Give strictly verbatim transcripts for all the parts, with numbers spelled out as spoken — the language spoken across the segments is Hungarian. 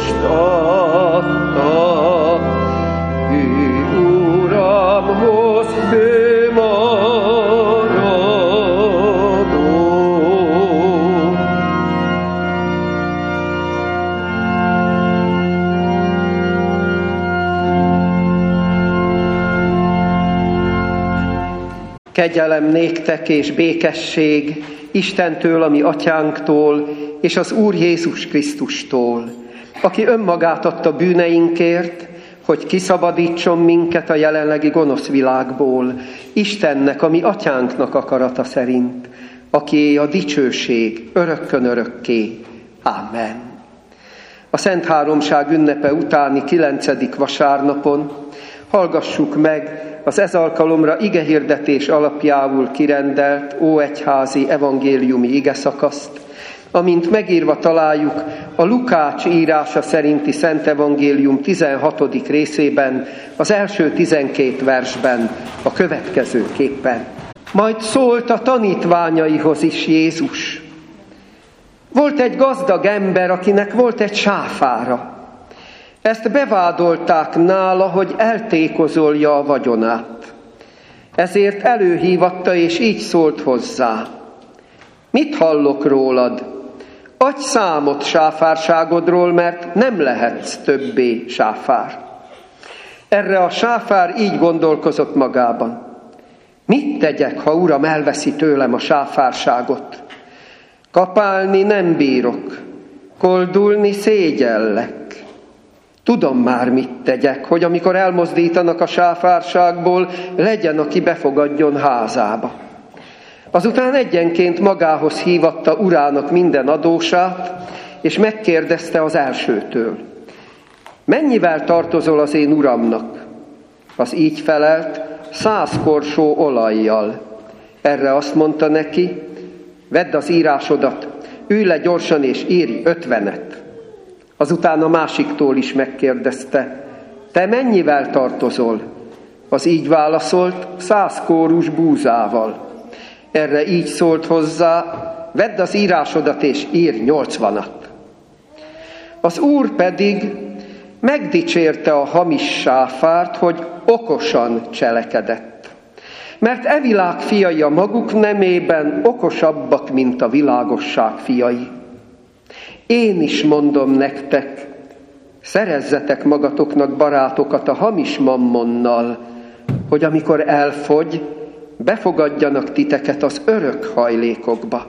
most adta, ő Uramhoz főmaradó. Kegyelem néktek és békesség Istentől, a mi atyánktól, és az Úr Jézus Krisztustól, aki önmagát adta bűneinkért, hogy kiszabadítson minket a jelenlegi gonosz világból, Istennek, a mi atyánknak akarata szerint, akié a dicsőség örökkön örökké. Amen. A Szent Háromság ünnepe utáni kilencedik vasárnapon hallgassuk meg az ez alkalomra igehirdetés alapjául kirendelt óegyházi evangéliumi igeszakaszt, amint megírva találjuk a Lukács írása szerinti Szent Evangélium tizenhatodik részében, az első tizenkét versben a következőképpen. Majd szólt a tanítványaihoz is Jézus. Volt egy gazdag ember, akinek volt egy sáfára. Ezt bevádolták nála, hogy eltékozolja a vagyonát. Ezért előhívatta, és így szólt hozzá. Mit hallok rólad? Adj számot sáfárságodról, mert nem lehetsz többé sáfár. Erre a sáfár így gondolkozott magában. Mit tegyek, ha uram elveszi tőlem a sáfárságot? Kapálni nem bírok, koldulni szégyellek. Tudom már, mit tegyek, hogy amikor elmozdítanak a sáfárságból, legyen, aki befogadjon házába. Azután egyenként magához hívatta urának minden adósát, és megkérdezte az elsőtől. Mennyivel tartozol az én uramnak? Az így felelt, száz korsó olajjal. Erre azt mondta neki, vedd az írásodat, ülj le gyorsan és írj ötvenet. Azután a másiktól is megkérdezte, te mennyivel tartozol? Az így válaszolt, száz kórus búzával. Erre így szólt hozzá, vedd az írásodat és írj nyolcvanat. Az Úr pedig megdicsérte a hamis sáfárt, hogy okosan cselekedett. Mert e világ fiai a maguk nemében okosabbak, mint a világosság fiai. Én is mondom nektek, szerezzetek magatoknak barátokat a hamis mammonnal, hogy amikor elfogy, befogadjanak titeket az örök hajlékokba.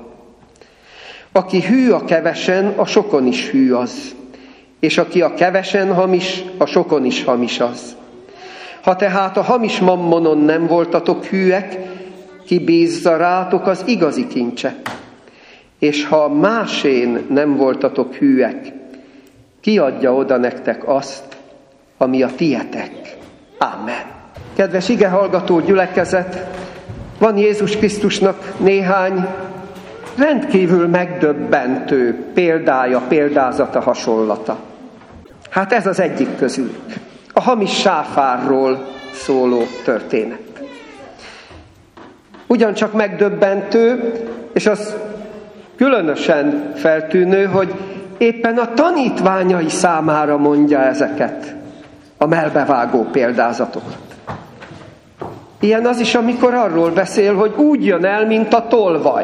Aki hű a kevesen, a sokon is hű az, és aki a kevesen hamis, a sokon is hamis az. Ha tehát a hamis mammonon nem voltatok hűek, kibízza rátok az igazi kincset. És ha másén nem voltatok hűek, kiadja oda nektek azt, ami a tietek. Amen. Kedves igehallgató gyülekezet, van Jézus Krisztusnak néhány rendkívül megdöbbentő példája, példázata, hasonlata. Hát ez az egyik közülük. A hamis sáfárról szóló történet. Ugyancsak megdöbbentő, és az különösen feltűnő, hogy éppen a tanítványai számára mondja ezeket a mellbevágó példázatokat. Ilyen az is, amikor arról beszél, hogy úgy jön el, mint a tolvaj.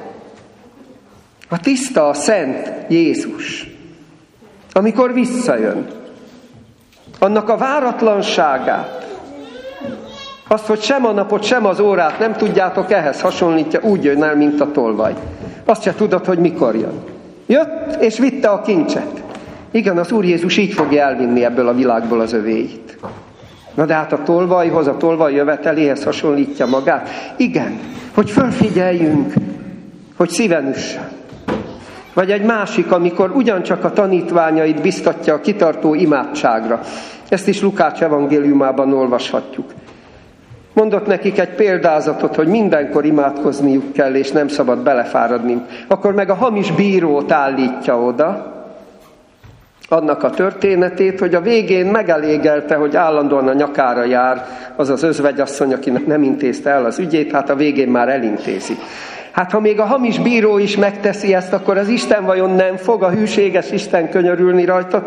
A tiszta, a szent Jézus, amikor visszajön, annak a váratlanságát, azt, hogy sem a napot, sem az órát nem tudjátok, ehhez hasonlítja, úgy jön el, mint a tolvaj. Azt se tudod, hogy mikor jön. Jött, és vitte a kincset. Igen, az Úr Jézus így fogja elvinni ebből a világból az övéit. Na de hát a tolvajhoz, a tolvaj jöveteléhez hasonlítja magát. Igen, hogy fölfigyeljünk, hogy szíven üssön. Vagy egy másik, amikor ugyancsak a tanítványait biztatja a kitartó imádságra. Ezt is Lukács evangéliumában olvashatjuk. Mondott nekik egy példázatot, hogy mindenkor imádkozniuk kell, és nem szabad belefáradni. Akkor meg a hamis bírót állítja oda, annak a történetét, hogy a végén megelégelte, hogy állandóan a nyakára jár az az özvegyasszony, akinek nem intézte el az ügyét, hát a végén már elintézi. Hát ha még a hamis bíró is megteszi ezt, akkor az Isten vajon nem fog, a hűséges Isten könyörülni rajtatok?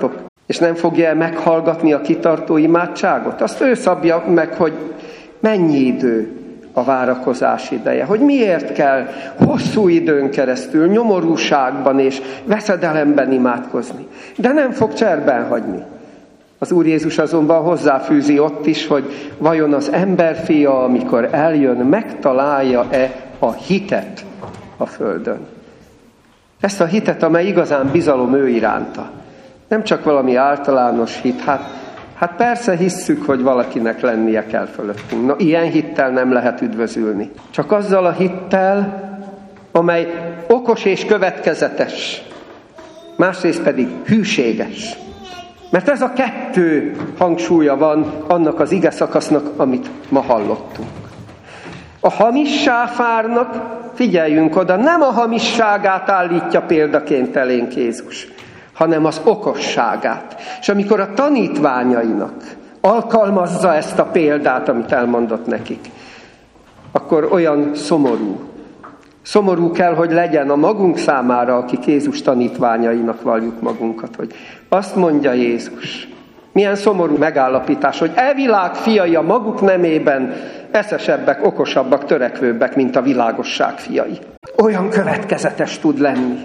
És nem fogja meghallgatni a kitartó imádságot? Azt ő szabja meg, hogy mennyi idő a várakozás ideje, hogy miért kell hosszú időn keresztül nyomorúságban és veszedelemben imádkozni. De nem fog cserben hagyni. Az Úr Jézus azonban hozzáfűzi ott is, hogy vajon az emberfia, amikor eljön, megtalálja-e a hitet a földön. Ezt a hitet, amely igazán bizalom ő iránta. Nem csak valami általános hit, hát, hát persze hisszük, hogy valakinek lennie kell fölöttünk. Na, ilyen hittel nem lehet üdvözülni. Csak azzal a hittel, amely okos és következetes, másrészt pedig hűséges. Mert ez a kettő hangsúlya van annak az ige szakasznak, amit ma hallottunk. A hamis sáfárnak, figyeljünk oda, nem a hamisságát állítja példaként elénk Jézus, hanem az okosságát. És amikor a tanítványainak alkalmazza ezt a példát, amit elmondott nekik, akkor olyan szomorú. Szomorú kell, hogy legyen a magunk számára, akik Jézus tanítványainak valljuk magunkat, hogy azt mondja Jézus. Milyen szomorú megállapítás, hogy e világ fiai a maguk nemében eszesebbek, okosabbak, törekvőbbek, mint a világosság fiai. Olyan következetes tud lenni.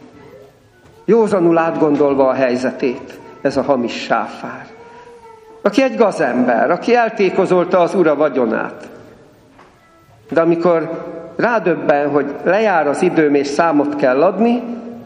Józanul átgondolva a helyzetét, ez a hamis sáfár. Aki egy gazember, aki eltékozolta az ura vagyonát. De amikor rádöbben, hogy lejár az időm és számot kell adni,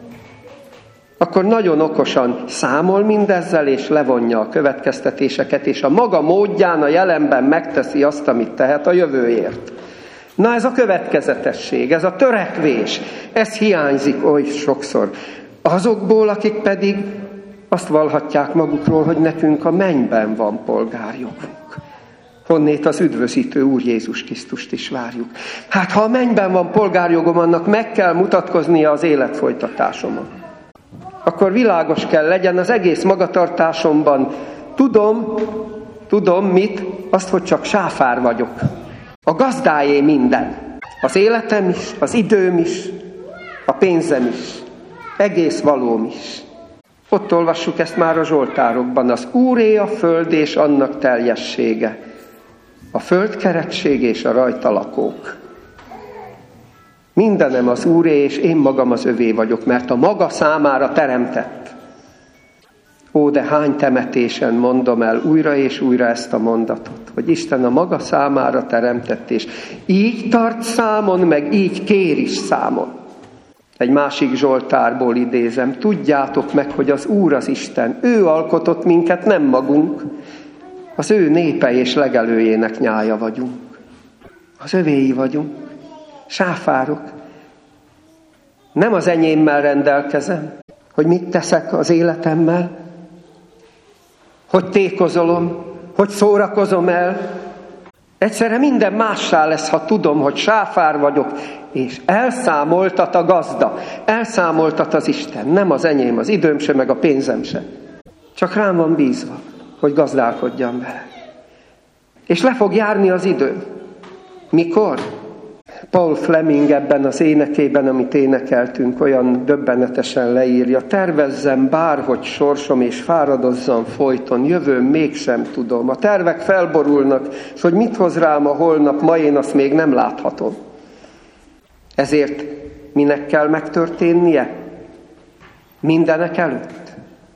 akkor nagyon okosan számol mindezzel, és levonja a következtetéseket, és a maga módján a jelenben megteszi azt, amit tehet a jövőért. Na ez a következetesség, ez a törekvés, ez hiányzik oly sokszor. Azokból, akik pedig azt vallhatják magukról, hogy nekünk a mennyben van polgárjogunk. Honnét az üdvözítő Úr Jézus Krisztust is várjuk. Hát ha a mennyben van polgárjogom, annak meg kell mutatkoznia az életfolytatásomon. Akkor világos kell legyen az egész magatartásomban. Tudom, tudom mit? Azt, hogy csak sáfár vagyok. A gazdáé minden. Az életem is, az időm is, a pénzem is, egész valóm is. Ott olvassuk ezt már a Zsoltárokban. Az Úré a föld és annak teljessége. A földkeretség és a rajta lakók. Mindenem az Úré, és én magam az övé vagyok, mert a maga számára teremtett. Ó, de hány temetésen mondom el újra és újra ezt a mondatot, hogy Isten a maga számára teremtett, és így tart számon, meg így kér is számon. Egy másik Zsoltárból idézem, tudjátok meg, hogy az Úr az Isten, ő alkotott minket, nem magunk, az ő népe és legelőjének nyája vagyunk. Az övéi vagyunk. Sáfárok. Nem az enyémmel rendelkezem, hogy mit teszek az életemmel, hogy tékozolom, hogy szórakozom el. Egyszerre minden mássá lesz, ha tudom, hogy sáfár vagyok, és elszámoltat a gazda, elszámoltat az Isten. Nem az enyém, az időm se, meg a pénzem se. Csak rám van bízva, hogy gazdálkodjam vele. És le fog járni az idő. Mikor? Paul Fleming ebben az énekében, amit énekeltünk, olyan döbbenetesen leírja. Tervezzem bárhogy sorsom, és fáradozzam folyton, jövőm mégsem tudom. A tervek felborulnak, és hogy mit hoz rám a holnap, ma én azt még nem láthatom. Ezért minek kell megtörténnie? Mindenek előtt.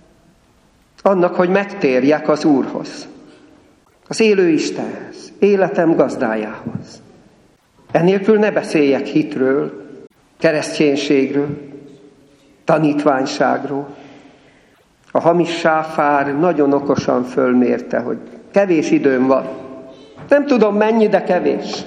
Annak, hogy megtérjek az Úrhoz, az élő Istenhez, életem gazdájához. Ennélkül ne beszéljek hitről, kereszténységről, tanítványságról. A hamis sáfár nagyon okosan fölmérte, hogy kevés időm van. Nem tudom mennyi, de kevés.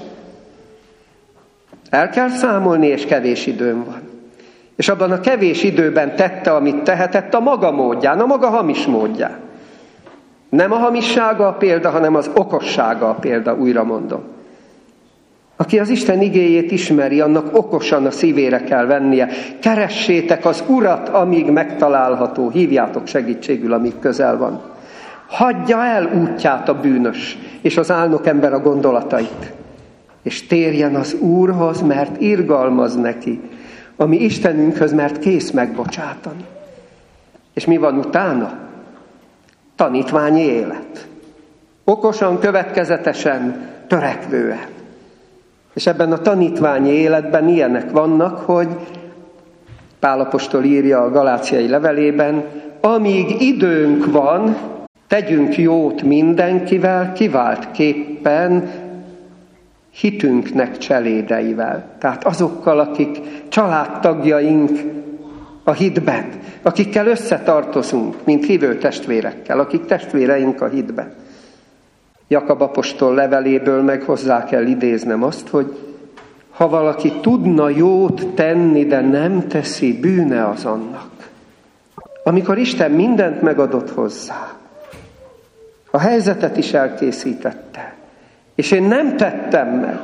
El kell számolni, és kevés időm van. És abban a kevés időben tette, amit tehetett, a maga módján, a maga hamis módján. Nem a hamissága a példa, hanem az okossága a példa, újra mondom. Aki az Isten igéjét ismeri, annak okosan a szívére kell vennie. Keressétek az Urat, amíg megtalálható. Hívjátok segítségül, amíg közel van. Hagyja el útját a bűnös, és az álnok ember a gondolatait. És térjen az Úrhoz, mert irgalmaz neki, ami Istenünkhöz, mert kész megbocsátani. És mi van utána? tanítványi élet. Okosan, következetesen, törekvően. És ebben a tanítványi életben ilyenek vannak, hogy Pál apostol írja a galáciai levelében, amíg időnk van, tegyünk jót mindenkivel, kiváltképpen hitünknek cselédeivel. Tehát azokkal, akik családtagjaink a hitben, akikkel összetartozunk, mint hívő testvérekkel, akik testvéreink a hitben. Jakab apostol leveléből meg hozzá kell idéznem azt, hogy ha valaki tudna jót tenni, de nem teszi, bűne az annak. Amikor Isten mindent megadott hozzá, a helyzetet is elkészítette, és én nem tettem meg,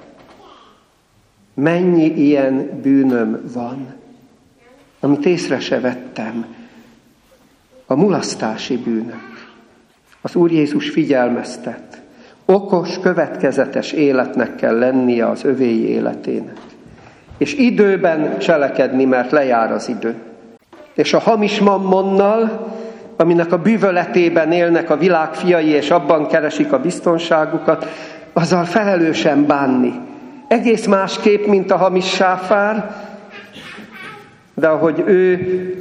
mennyi ilyen bűnöm van, amit észre se vettem, a mulasztási bűnök. Az Úr Jézus figyelmeztet, okos, következetes életnek kell lennie az övéi életének. És időben cselekedni, mert lejár az idő. És a hamis mammonnal, aminek a bűvöletében élnek a világ fiai, és abban keresik a biztonságukat, azzal felelősen bánni. Egész másképp, mint a hamis sáfár, de ahogy ő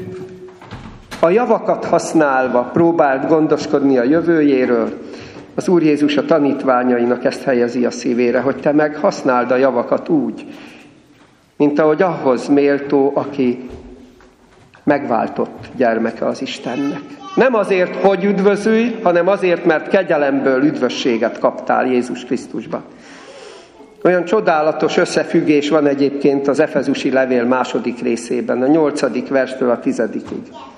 a javakat használva próbált gondoskodni a jövőjéről, az Úr Jézus a tanítványainak ezt helyezi a szívére, hogy te meg használd a javakat úgy, mint ahogy ahhoz méltó, aki megváltott gyermeke az Istennek. Nem azért, hogy üdvözülj, hanem azért, mert kegyelemből üdvösséget kaptál Jézus Krisztusban. Olyan csodálatos összefüggés van egyébként az Efezusi levél második részében, a nyolcadik verstől a tizedikig.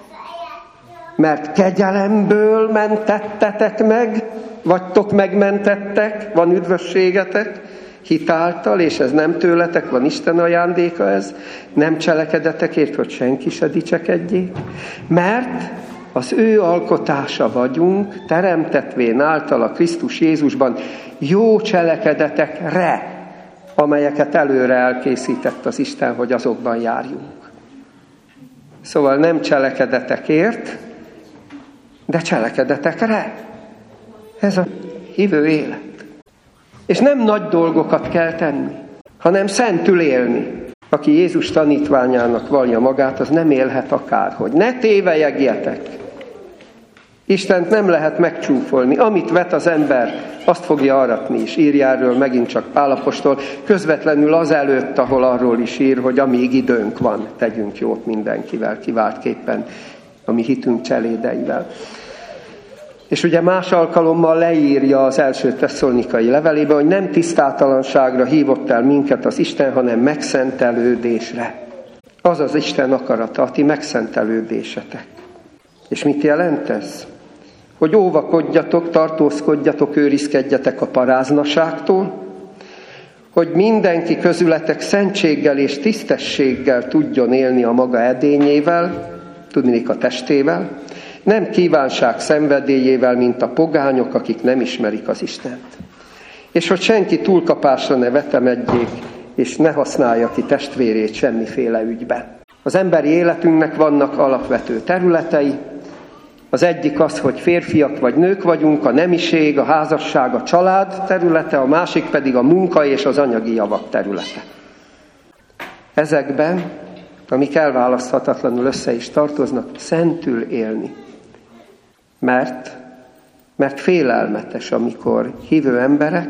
Mert kegyelemből mentettetek meg, vagytok megmentettek, van üdvösségetek, hitáltal, és ez nem tőletek, van Isten ajándéka ez, nem cselekedetekért, hogy senki se dicsekedjék, mert az ő alkotása vagyunk, teremtetvén által a Krisztus Jézusban jó cselekedetekre, amelyeket előre elkészített az Isten, hogy azokban járjunk. Szóval nem cselekedetekért, de cselekedetekre. Ez a hívő élet. És nem nagy dolgokat kell tenni, hanem szentül élni. Aki Jézus tanítványának vallja magát, az nem élhet akárhogy. Ne tévelyegjetek! Istent nem lehet megcsúfolni. Amit vet az ember, azt fogja aratni is. Írja erről megint csak Pál apostol, közvetlenül azelőtt, ahol arról is ír, hogy amíg időnk van, tegyünk jót mindenkivel, kiváltképpen a mi hitünk cselédeivel. És ugye más alkalommal leírja az első tesszalonikai levelében, hogy nem tisztátalanságra hívott el minket az Isten, hanem megszentelődésre. Az az Isten akarata, a ti megszentelődésetek. És mit jelent ez? Hogy óvakodjatok, tartózkodjatok, őrizkedjetek a paráznaságtól, hogy mindenki közületek szentséggel és tisztességgel tudjon élni a maga edényével, tudniillik a testével, nem kívánság szenvedélyével, mint a pogányok, akik nem ismerik az Istent. És hogy senki túlkapásra ne vetemedjék, és ne használja ki testvérét semmiféle ügyben. Az emberi életünknek vannak alapvető területei. Az egyik az, hogy férfiak vagy nők vagyunk, a nemiség, a házasság, a család területe, a másik pedig a munka és az anyagi javak területe. Ezekben, amik elválaszthatatlanul össze is tartoznak, szentül élni. Mert, mert félelmetes, amikor hívő emberek,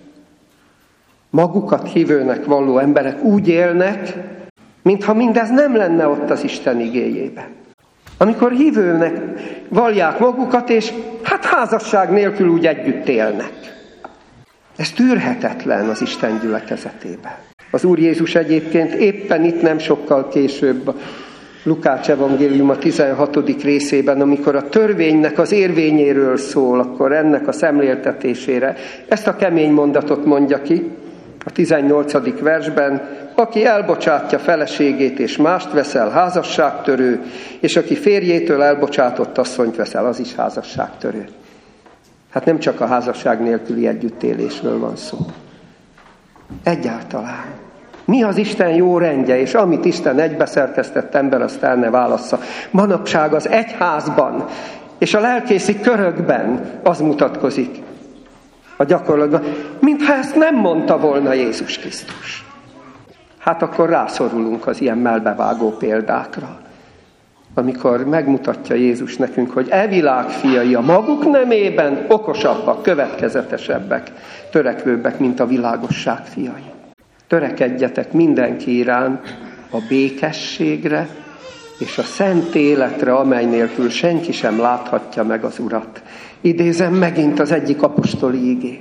magukat hívőnek valló emberek úgy élnek, mintha mindez nem lenne ott az Isten igéjében. Amikor hívőnek vallják magukat, és hát házasság nélkül úgy együtt élnek. Ez tűrhetetlen az Isten gyülekezetében. Az Úr Jézus egyébként éppen itt nem sokkal később, Lukács evangélium a tizenhatodik részében, amikor a törvénynek az érvényéről szól, akkor ennek a szemléltetésére ezt a kemény mondatot mondja ki, a tizennyolcadik versben, aki elbocsátja feleségét és mást veszel, házasságtörő, és aki férjétől elbocsátott asszonyt veszel, az is házasságtörő. Hát nem csak a házasság nélküli együttélésről van szó. Egyáltalán. Mi az Isten jó rendje, és amit Isten egybeszerkesztett ember, azt el ne válassza. Manapság az egyházban És a lelkészi körökben az mutatkozik a gyakorlatban, mintha ezt nem mondta volna Jézus Krisztus. Hát akkor rászorulunk az ilyen mellbevágó példákra, amikor megmutatja Jézus nekünk, hogy e világ fiai a maguk nemében okosabbak, következetesebbek, törekvőbbek, mint a világosság fiai. Törekedjetek mindenki iránt a békességre és a szent életre, amely nélkül senki sem láthatja meg az Urat. Idézem megint az egyik apostoli igét.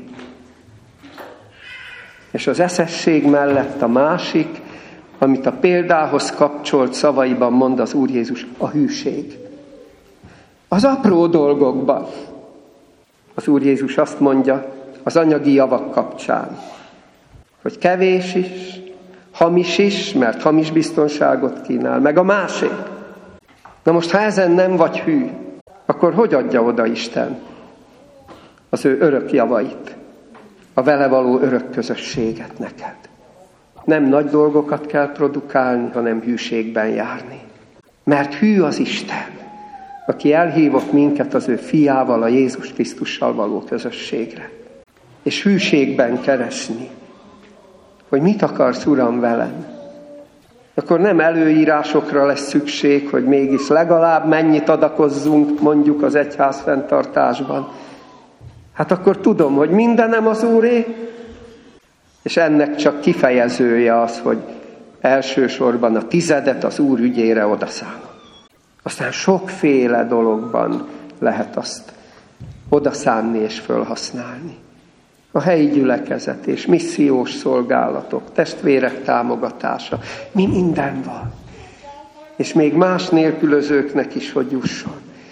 És az eszesség mellett a másik, amit a példához kapcsolt szavaiban mond az Úr Jézus, a hűség. Az apró dolgokban. Az Úr Jézus azt mondja az anyagi javak kapcsán, hogy kevés is, hamis is, mert hamis biztonságot kínál, meg a másik. Na most, ha ezen nem vagy hű, akkor hogy adja oda Isten az ő örök javait, a vele való örök közösséget neked? Nem nagy dolgokat kell produkálni, hanem hűségben járni. Mert hű az Isten, aki elhívott minket az ő fiával, a Jézus Krisztussal való közösségre. És hűségben keresni, hogy mit akarsz, Uram, velem. Akkor nem előírásokra lesz szükség, hogy mégis legalább mennyit adakozzunk, mondjuk az egyház fenntartásban. Hát akkor tudom, hogy mindenem az Úré, és ennek csak kifejezője az, hogy elsősorban a tizedet az Úr ügyére odaszállom. Aztán sokféle dologban lehet azt odaszánni és fölhasználni. A helyi gyülekezet és missziós szolgálatok, testvérek támogatása, mi minden van. És még más nélkülözőknek is, hogy jusson.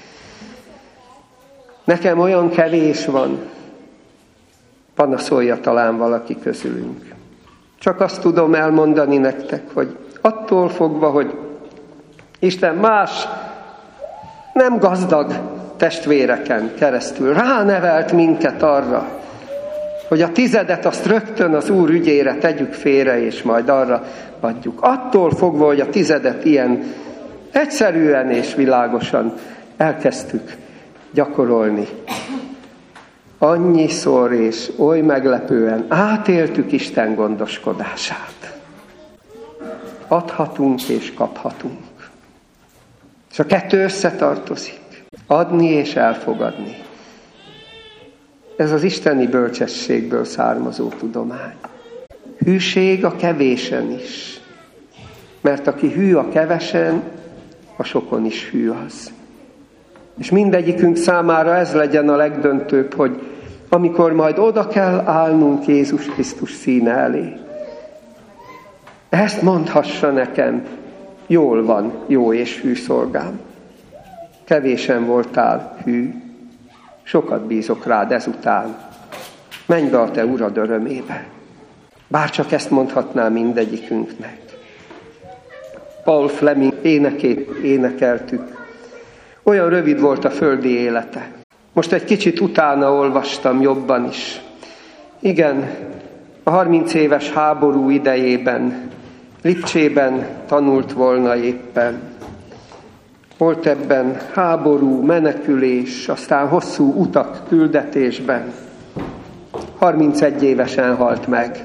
Nekem olyan kevés van, panaszolja talán valaki közülünk. Csak azt tudom elmondani nektek, hogy attól fogva, hogy Isten más nem gazdag testvéreken keresztül ránevelt minket arra, hogy a tizedet azt rögtön az Úr ügyére tegyük félre, és majd arra adjuk. Attól fogva, hogy a tizedet ilyen egyszerűen és világosan elkezdtük gyakorolni. Annyiszor és oly meglepően átéltük Isten gondoskodását. Adhatunk és kaphatunk. És a kettő összetartozik. Adni és elfogadni. Ez az isteni bölcsességből származó tudomány. Hűség a kevésen is. Mert aki hű a kevesen, a sokon is hű az. És mindegyikünk számára ez legyen a legdöntőbb, hogy amikor majd oda kell állnunk Jézus Krisztus színe elé, ezt mondhassa nekem, jól van, jó és hű szolgám. Kevésen voltál hű, sokat bízok rád ezután. Menj be a te Urad örömébe. Bárcsak ezt mondhatná mindegyikünknek. Paul Fleming énekét énekeltük. Olyan rövid volt a földi élete. Most egy kicsit utána olvastam jobban is. Igen, a harminc éves háború idejében, Lipcsében tanult volna éppen. Volt ebben háború, menekülés, aztán hosszú utak küldetésben. harmincegy évesen halt meg.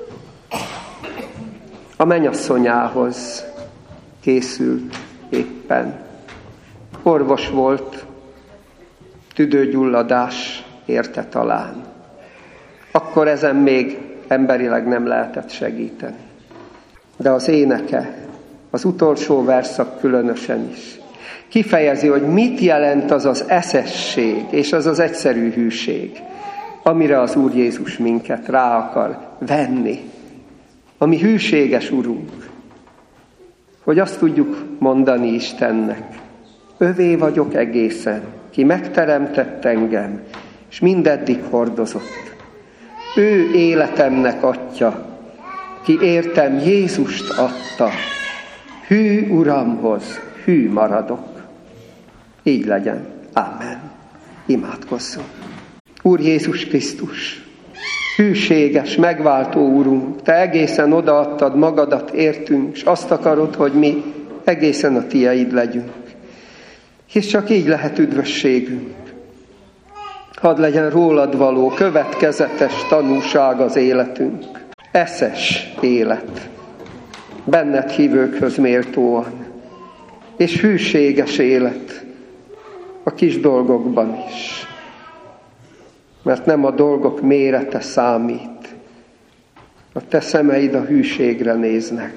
A mennyasszonyához készült éppen. Orvos volt, tüdőgyulladás érte talán. Akkor ezen még emberileg nem lehetett segíteni. De az éneke, az utolsó verszak különösen is kifejezi, hogy mit jelent az az eszesség és az az egyszerű hűség, amire az Úr Jézus minket rá akar venni. Ami hűséges Urunk, hogy azt tudjuk mondani Istennek, övé vagyok egészen, ki megteremtett engem, és mindeddig hordozott. Ő életemnek atya, ki értem Jézust adta, hű Uramhoz, hű maradok. Így legyen. Amen. Imádkozzunk. Úr Jézus Krisztus, hűséges, megváltó Urunk, Te egészen odaadtad magadat értünk, és azt akarod, hogy mi egészen a Tieid legyünk. hisz csak így lehet üdvösségünk. Hadd legyen rólad való, következetes tanúság az életünk. Eszes élet, benned hívőkhöz méltóan, és hűséges élet a kis dolgokban is. Mert nem a dolgok mérete számít, a te szemeid a hűségre néznek.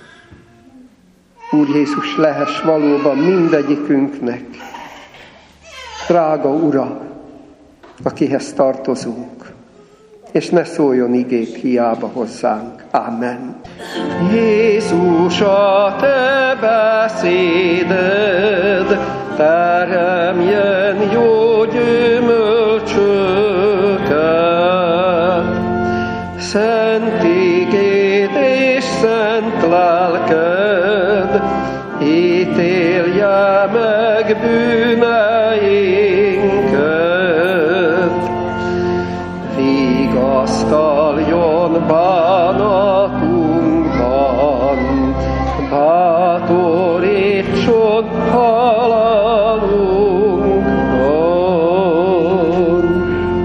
Úr Jézus, lehess valóban mindegyikünknek drága Ura, akihez tartozunk, és ne szóljon igék hiába hozzánk. Amen. Jézus, a te beszéded teremjen jó gyümölcsöket. Szent igéd és szent lelked ítélje meg bűneinket. Vigasztaljon bánatunkban, bátorítson halálunkban.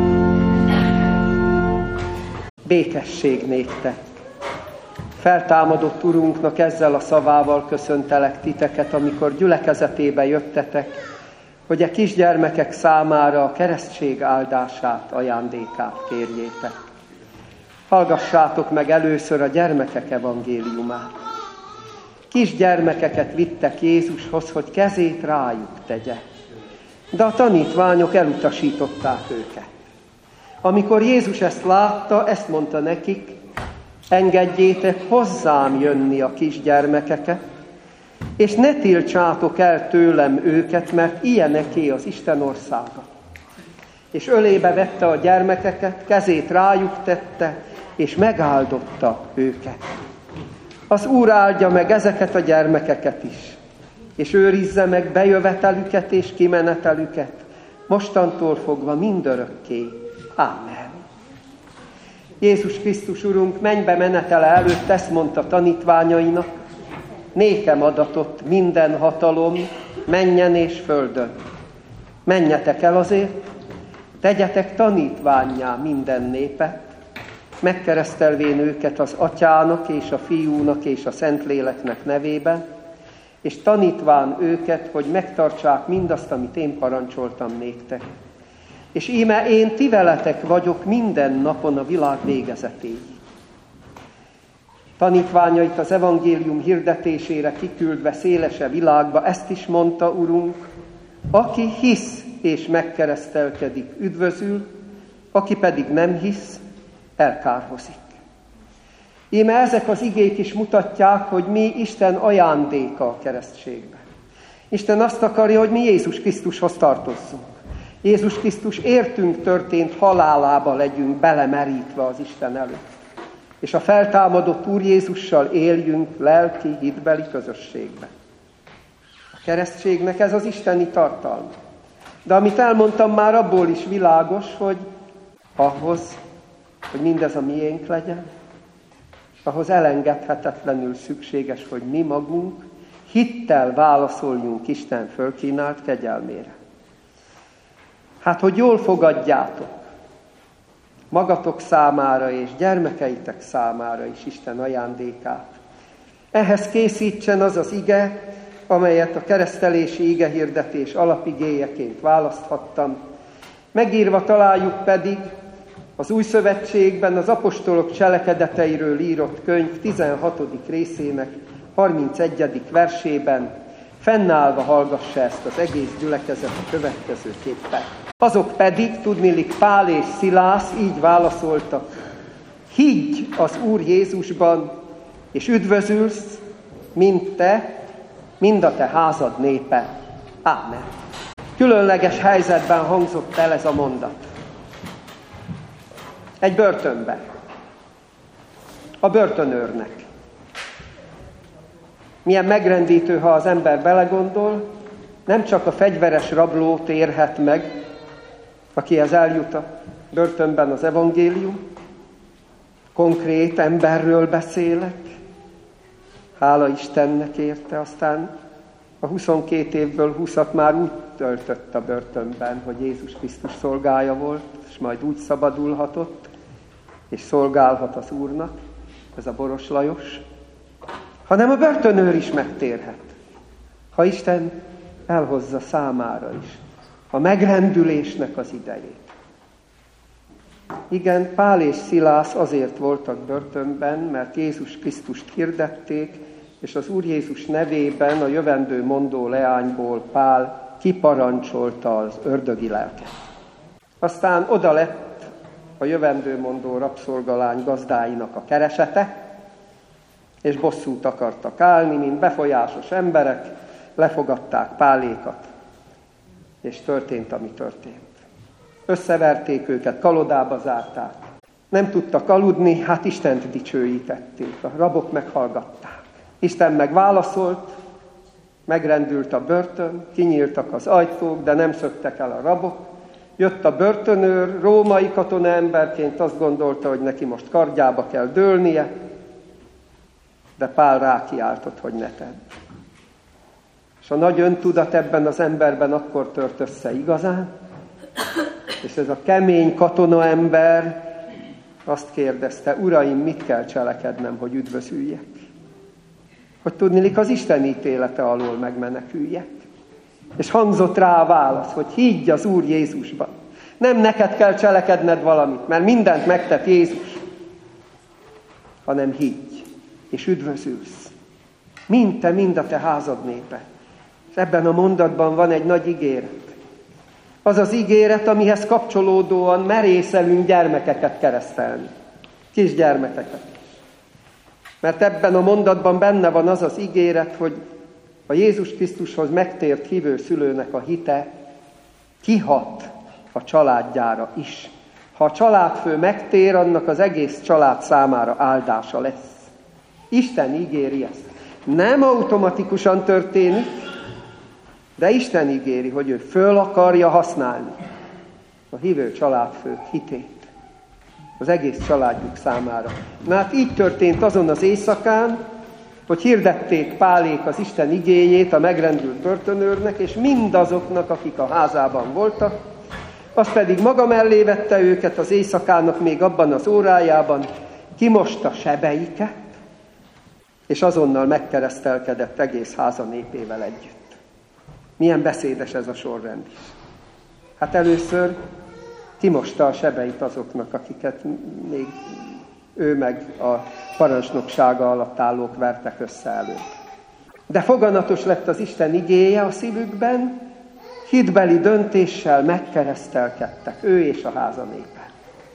Békesség néktek! Feltámadott Urunknak ezzel a szavával köszöntelek titeket, amikor gyülekezetébe jöttetek, hogy a kisgyermekek számára a keresztség áldását, ajándékát kérjétek. Hallgassátok meg először a gyermekek evangéliumát. Kisgyermekeket vittek Jézushoz, hogy kezét rájuk tegye. De a tanítványok elutasították őket. Amikor Jézus ezt látta, ezt mondta nekik: engedjétek hozzám jönni a kisgyermekeket, és ne tiltsátok el tőlem őket, mert ilyeneké az Isten országa. És ölébe vette a gyermekeket, kezét rájuk tette, és megáldotta őket. Az Úr áldja meg ezeket a gyermekeket is, és őrizze meg bejövetelüket és kimenetelüket, mostantól fogva mindörökké. Amen. Jézus Krisztus Urunk mennybe menetele előtt ezt mondta tanítványainak: nékem adatott minden hatalom mennyen és földön. Menjetek el azért, tegyetek tanítvánnyá minden népet, megkeresztelvén őket az Atyának és a Fiúnak és a Szentléleknek nevében, és tanítván őket, hogy megtartsák mindazt, amit én parancsoltam néktek. És íme én ti veletek vagyok minden napon a világ végezetéig. Tanítványait az evangélium hirdetésére kiküldve szélese világba, ezt is mondta Urunk: aki hisz és megkeresztelkedik, üdvözül, aki pedig nem hisz, elkárhozik. Íme ezek az igék is mutatják, hogy mi Isten ajándéka a keresztségben. Isten azt akarja, hogy mi Jézus Krisztushoz tartozzunk. Jézus Krisztus értünk történt halálába legyünk belemerítve az Isten előtt. És a feltámadott Úr Jézussal éljünk lelki, hitbeli közösségben. A keresztségnek ez az isteni tartalma. De amit elmondtam már, abból is világos, hogy ahhoz, hogy mindez a miénk legyen, ahhoz elengedhetetlenül szükséges, hogy mi magunk hittel válaszoljunk Isten fölkínált kegyelmére. Hát, hogy jól fogadjátok magatok számára és gyermekeitek számára is Isten ajándékát. Ehhez készítsen az az ige, amelyet a keresztelési igehirdetés alapigéjeként választhattam. Megírva találjuk pedig az Új Szövetségben az apostolok cselekedeteiről írott könyv tizenhatodik részének harmincegyedik versében. Fennállva hallgassa ezt az egész gyülekezet a következőképpen. Azok pedig, tudniillik Pál és Szilász így válaszoltak: higgy az Úr Jézusban, és üdvözülsz, mind te, mind a te házad népe. Ámen. Különleges helyzetben hangzott el ez a mondat. Egy börtönben. A börtönőrnek. Milyen megrendítő, ha az ember belegondol, nem csak a fegyveres rabló térhet meg, akihez eljut a börtönben az evangélium. Konkrét emberről beszélek. Hála Istennek érte, aztán A huszonkét évből húszat már úgy töltött a börtönben, hogy Jézus Krisztus szolgája volt, és majd úgy szabadulhatott, és szolgálhat az Úrnak, ez a Boros Lajos, hanem a börtönőr is megtérhet, ha Isten elhozza számára is a megrendülésnek az idejét. Igen, Pál és Szilász azért voltak börtönben, mert Jézus Krisztust hirdették, és az Úr Jézus nevében a jövendő mondó leányból Pál kiparancsolta az ördögi lelket. Aztán oda lett a jövendő mondó rabszolgalány gazdáinak a keresete, és bosszút akartak állni, mint befolyásos emberek, lefogadták Pálékat, és történt, ami történt. Összeverték őket, kalodába zárták. Nem tudtak aludni, hát Istent dicsőítették, a rabok meghallgatták. Isten megválaszolt, megrendült a börtön, kinyíltak az ajtók, de nem szöktek el a rabok. Jött a börtönőr, római katona emberként azt gondolta, hogy neki most kardjába kell dőlnie, de Pál rákiáltott, hogy ne tedd. És a nagy öntudat ebben az emberben akkor tört össze igazán, és ez a kemény katona ember azt kérdezte, uraim, mit kell cselekednem, hogy üdvözüljek? Hogy tudniillik, az Isten ítélete alól megmeneküljek. És hangzott rá a válasz, hogy higgy az Úr Jézusban. Nem neked kell cselekedned valamit, mert mindent megtett Jézus, hanem higgy, és üdvözülsz. Mind te, mind a te házad népe. És ebben a mondatban van egy nagy ígéret. Az az ígéret, amihez kapcsolódóan merészelünk gyermekeket keresztelni. Kisgyermekeket is. Mert ebben a mondatban benne van az az ígéret, hogy a Jézus Krisztushoz megtért hívő szülőnek a hite kihat a családjára is. Ha a családfő megtér, annak az egész család számára áldása lesz. Isten ígéri ezt. Nem automatikusan történik, de Isten ígéri, hogy ő föl akarja használni a hívő családfők hitét az egész családjuk számára. Na hát így történt azon az éjszakán, hogy hirdették Pálék az Isten igéjét a megrendült börtönőrnek, és mindazoknak, akik a házában voltak, az pedig maga mellé vette őket az éjszakának még abban az órájában, kimosta sebeiket, és azonnal megkeresztelkedett egész háza népével együtt. Milyen beszédes ez a sorrend is. Hát először kimosta a sebeit azoknak, akiket még ő meg a parancsnoksága alatt állók vertek össze elő. De foganatos lett az Isten igéje a szívükben, hitbeli döntéssel megkeresztelkedtek, ő és a háza népe.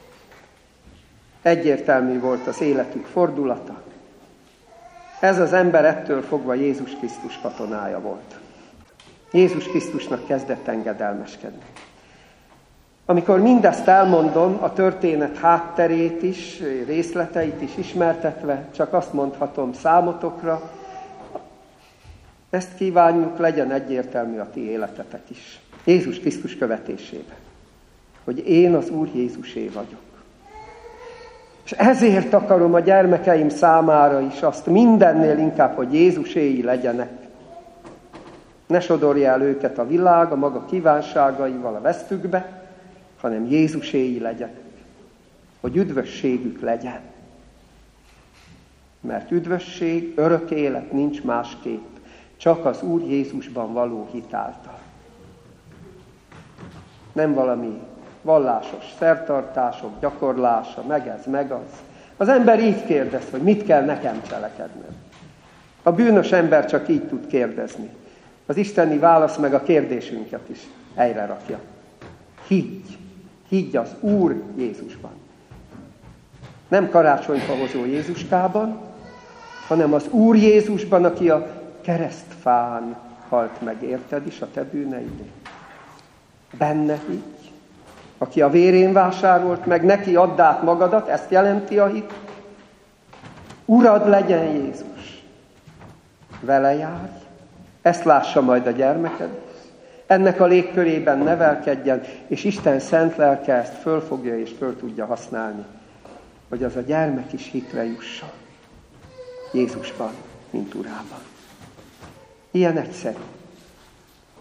Egyértelmű volt az életük fordulata. Ez az ember ettől fogva Jézus Krisztus katonája volt. Jézus Krisztusnak kezdett engedelmeskedni. Amikor mindezt elmondom, a történet hátterét is, részleteit is ismertetve, csak azt mondhatom számotokra, ezt kívánjuk, legyen egyértelmű a ti életetek is. Jézus Krisztus követésében. Hogy én az Úr Jézusé vagyok. És ezért akarom a gyermekeim számára is azt mindennél inkább, hogy Jézuséi legyenek. Ne sodorja el őket a világ a maga kívánságaival a vesztükbe, hanem Jézuséi legyenek. Hogy üdvösségük legyen. Mert üdvösség, örök élet nincs másképp, csak az Úr Jézusban való hit által. Nem valami vallásos szertartások, gyakorlása, meg ez, meg az. Az ember így kérdez, hogy mit kell nekem cselekednem. A bűnös ember csak így tud kérdezni. Az isteni válasz meg a kérdésünket is helyre rakja. Higgy, higgy az Úr Jézusban. Nem karácsonyfa hozó Jézuskában, hanem az Úr Jézusban, aki a keresztfán halt meg, érted is a te bűneidért. Benne higgy, aki a vérén vásárolt meg, neki add át magadat, ezt jelenti a hit. Urad legyen Jézus, vele járj, ezt lássa majd a gyermeked, ennek a légkörében nevelkedjen, és Isten szent lelke ezt fölfogja és föl tudja használni, hogy az a gyermek is hitre jusson Jézusban, mint Urában. Ilyen egyszerű.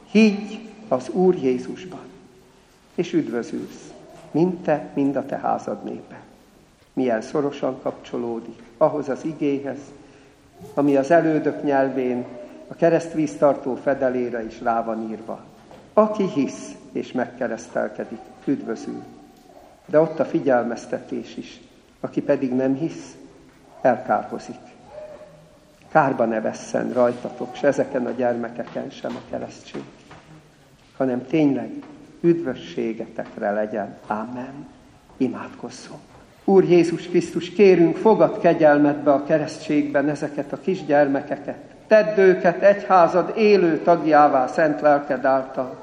Higgy az Úr Jézusban, és üdvözülsz, mind te, mind a te házad népe. Milyen szorosan kapcsolódik ahhoz az igéhez, ami az elődök nyelvén a keresztvíztartó fedelére is rá van írva. Aki hisz és megkeresztelkedik, üdvözül. De ott a figyelmeztetés is, aki pedig nem hisz, elkárhozik. Kárba ne vesszen rajtatok, s ezeken a gyermekeken sem a keresztség, hanem tényleg üdvösségetekre legyen. Amen. Imádkozzunk. Úr Jézus Krisztus, kérünk, fogad kegyelmedbe a keresztségben ezeket a kisgyermekeket. Tedd őket egyházad élő tagjává szent lelked által,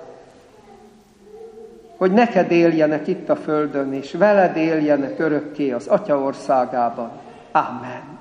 hogy neked éljenek itt a földön, és veled éljenek örökké az Atya országában. Amen.